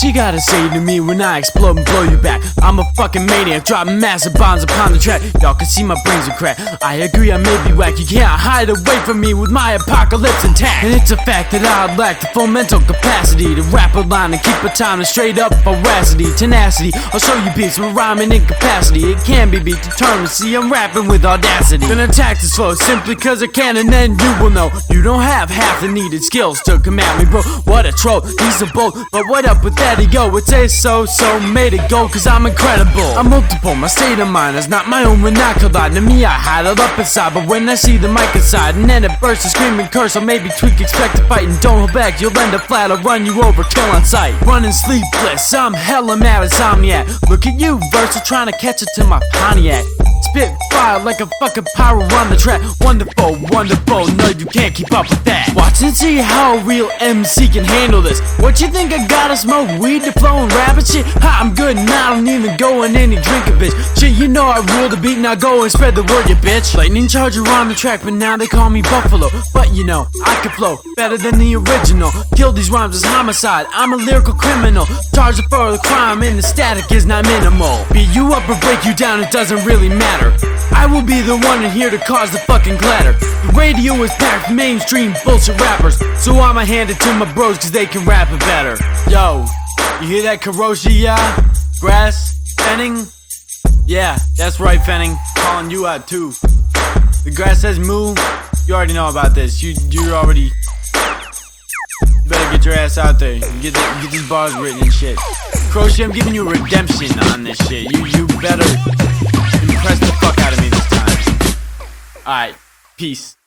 you gotta say to me when I explode and blow you back? I'm a fucking maniac, dropping massive bombs upon the track. Y'all can see my brains are cracked. I agree I may be whack, you can't hide away from me with my apocalypse intact. And it's a fact that I lack the full mental capacity to rap a line and keep a time to straight up veracity, tenacity. I'll show you beats with rhyming incapacity. It can be beat, determined, see I'm rapping with audacity. Gonna attack this flow simply cause I can, and then you will know you don't have half the needed skills to command me, bro. What a troll, he's a bold, but what up with that ego? It says so made it go cause I'm incredible. I'm multiple, my state of mind is not my own vernacular. To me I hide it up inside, but when I see the mic inside and then it bursts a screaming curse, or maybe tweak, expect to fight, and don't hold back, you'll end up flat, I'll run you over, kill on sight. Running sleepless, I'm hella mad insomniac. Look at you, Versa, trying to catch it to my Pontiac. Spit fire like a fucking pyro on the track. Wonderful, wonderful, no you can't keep up with that. Watch and see how a real MC can handle this. What you think I gotta smoke weed to flow and rap and shit? Ha, I'm good and I don't even go in any drink a bitch. Shit, you know I rule the beat, now go and spread the word, you bitch. Lightning Charger on the track, but now they call me Buffalo. But you know, I can flow better than the original. Kill these rhymes as homicide, I'm a lyrical criminal. Charged for the crime and the static is not minimal. Beat you up or break you down, it doesn't really matter. I will be the one in here to cause the fucking clatter. The radio is packed with mainstream bullshit rappers, so I'ma hand it to my bros cause they can rap it better. Yo, you hear that Karoshi, yeah? Grass? Fenning? Yeah, that's right, Fenning. Calling you out too. The grass says moo. You already know about this. You already. You better get your ass out there. Get these bars written and shit. Crochet, I'm giving you a redemption on this shit. You better impress the fuck out of me this time. Alright, peace.